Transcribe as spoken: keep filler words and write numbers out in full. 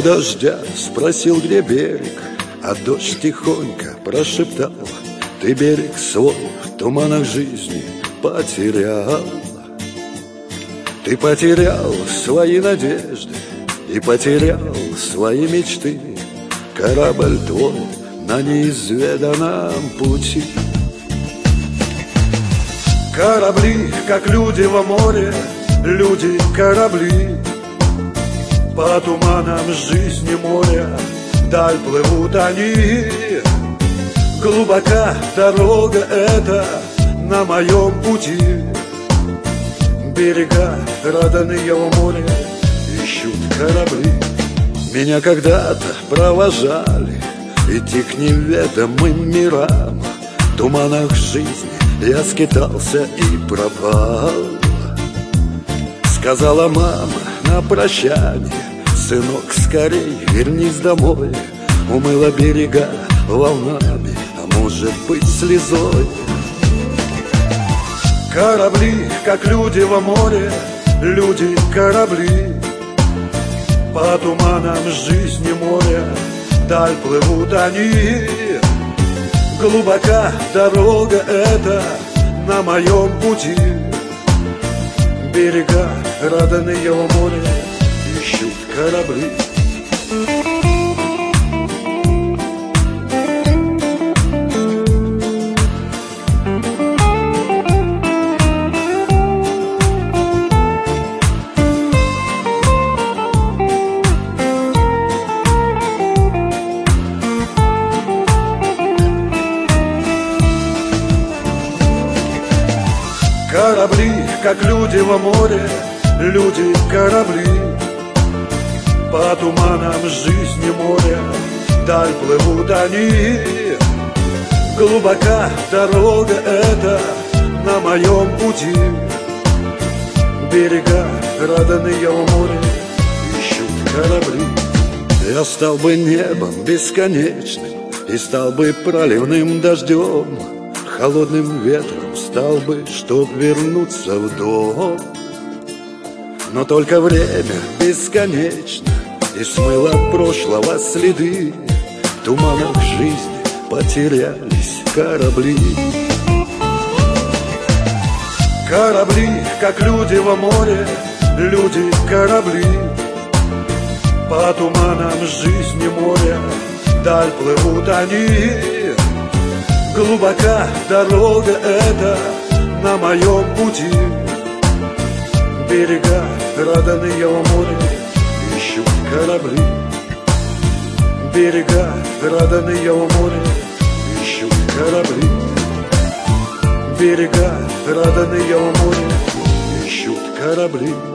дождя спросил, где берег, а дождь тихонько прошептал: ты берег свой в туманах жизни потерял. Ты потерял свои надежды и потерял свои мечты. Корабль твой на неизведанном пути. Корабли, как люди во море, люди корабли. По туманам жизни моря даль плывут они. Глубока дорога эта на моем пути. Берега, родные в море, ищут корабли. Меня когда-то провожали идти к неведомым мирам. В туманах жизни я скитался и пропал. Сказала мама на прощание: сынок, скорей вернись домой. Умыла берега волнами, а может быть слезой. Корабли, как люди во море, люди корабли. По туманам жизни моря даль плывут они. Глубока дорога эта на моем пути. Берега, родные в море, ищут корабли. Корабли, как люди во море, люди корабли. По туманам жизни моря даль плывут они. Глубока дорога эта на моем пути. Берега, родные в море, ищут корабли. Я стал бы небом бесконечным и стал бы проливным дождем. Холодным ветром стал бы, чтоб вернуться в дом. Но только время бесконечно и смыло прошлого следы. В туманах жизни потерялись корабли. Корабли, как люди во море, люди корабли. По туманам жизни моря даль плывут они. Глубока дорога эта на моем пути. Берега, родные в море, ищут корабли. Берега, родные в море, ищут корабли. Берега, родные в море, ищут корабли.